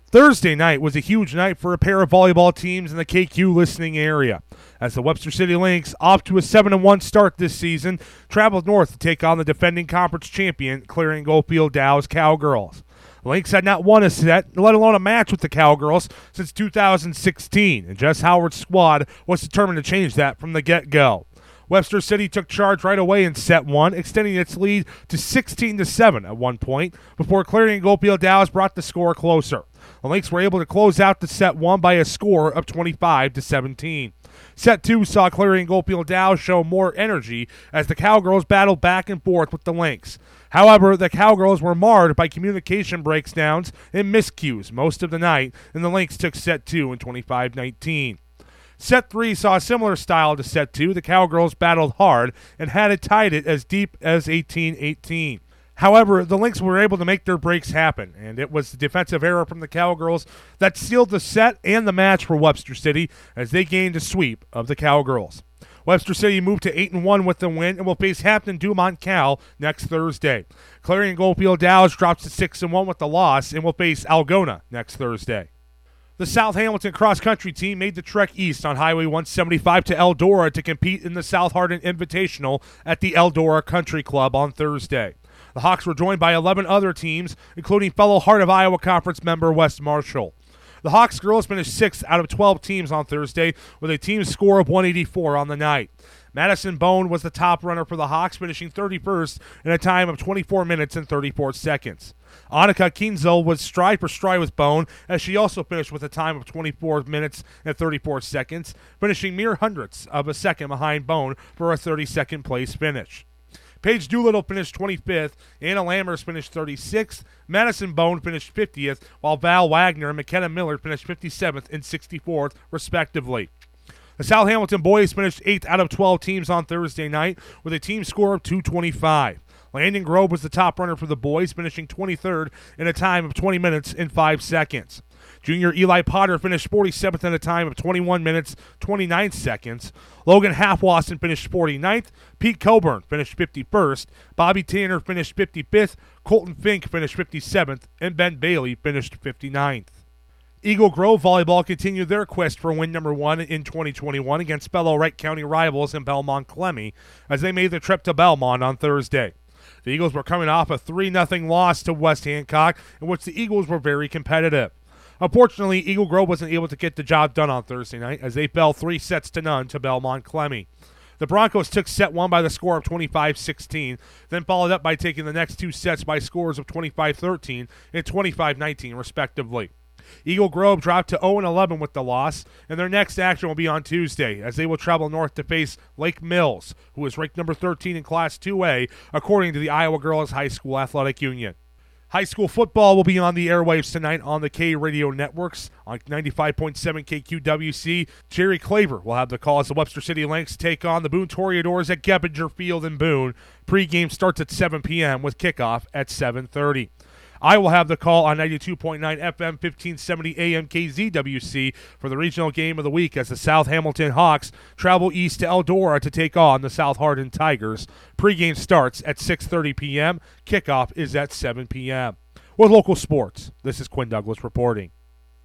Thursday night was a huge night for a pair of volleyball teams in the KQ listening area, as the Webster City Lynx, off to a 7-1 start this season, traveled north to take on the defending conference champion Clarion Goldfield Dow's Cowgirls. The Lynx had not won a set, let alone a match with the Cowgirls, since 2016, and Jess Howard's squad was determined to change that from the get-go. Webster City took charge right away in set one, extending its lead to 16-7 at one point, before Clarion Goldfield Dow's brought the score closer. The Lynx were able to close out the set one by a score of 25-17. Set two saw Clarion Goldfield Dow's show more energy as the Cowgirls battled back and forth with the Lynx. However, the Cowgirls were marred by communication breakdowns and miscues most of the night, and the Lynx took set two in 25-19. Set 3 saw a similar style to Set 2. The Cowgirls battled hard and had it tied it as deep as 18-18. However, the Lynx were able to make their breaks happen, and it was the defensive error from the Cowgirls that sealed the set and the match for Webster City as they gained a sweep of the Cowgirls. Webster City moved to 8-1 with the win and will face Hampton Dumont Cal next Thursday. Clarion Goldfield Dow's drops to 6-1 with the loss and will face Algona next Thursday. The South Hamilton cross-country team made the trek east on Highway 175 to Eldora to compete in the South Hardin Invitational at the Eldora Country Club on Thursday. The Hawks were joined by 11 other teams, including fellow Heart of Iowa Conference member West Marshall. The Hawks girls finished 6th out of 12 teams on Thursday with a team score of 184 on the night. Madison Bone was the top runner for the Hawks, finishing 31st in a time of 24 minutes and 34 seconds. Annika Kienzel was stride for stride with Bone, as she also finished with a time of 24 minutes and 34 seconds, finishing mere hundredths of a second behind Bone for a 32nd place finish. Paige Doolittle finished 25th, Anna Lammers finished 36th, Madison Bone finished 50th, while Val Wagner and McKenna Miller finished 57th and 64th, respectively. The South Hamilton boys finished 8th out of 12 teams on Thursday night with a team score of 225. Landon Grove was the top runner for the boys, finishing 23rd in a time of 20 minutes and 5 seconds. Junior Eli Potter finished 47th in a time of 21 minutes, 29 seconds. Logan Halfwasson finished 49th. Pete Coburn finished 51st. Bobby Tanner finished 55th. Colton Fink finished 57th. And Ben Bailey finished 59th. Eagle Grove Volleyball continued their quest for win number 1 in 2021 against fellow Wright County rivals in Belmont-Clemmy as they made the trip to Belmont on Thursday. The Eagles were coming off a 3-0 loss to West Hancock, in which the Eagles were very competitive. Unfortunately, Eagle Grove wasn't able to get the job done on Thursday night as they fell 3-0 to Belmont-Clemmy. The Broncos took set 1 by the score of 25-16, then followed up by taking the next 2 sets by scores of 25-13 and 25-19, respectively. Eagle Grove dropped to 0-11 with the loss, and their next action will be on Tuesday as they will travel north to face Lake Mills, who is ranked number 13 in Class 2A, according to the Iowa Girls High School Athletic Union. High school football will be on the airwaves tonight on the K Radio networks. On 95.7 KQWC, Jerry Claver will have the call as the Webster City Lynx take on the Boone Toreadors at Gebbinger Field in Boone. Pre-game starts at 7 p.m. with kickoff at 7:30. I will have the call on 92.9 FM, 1570 AM KZWC for the regional game of the week as the South Hamilton Hawks travel east to Eldora to take on the South Hardin Tigers. Pre-game starts at 6:30 p.m. Kickoff is at 7 p.m. With local sports, this is Quinn Douglas reporting.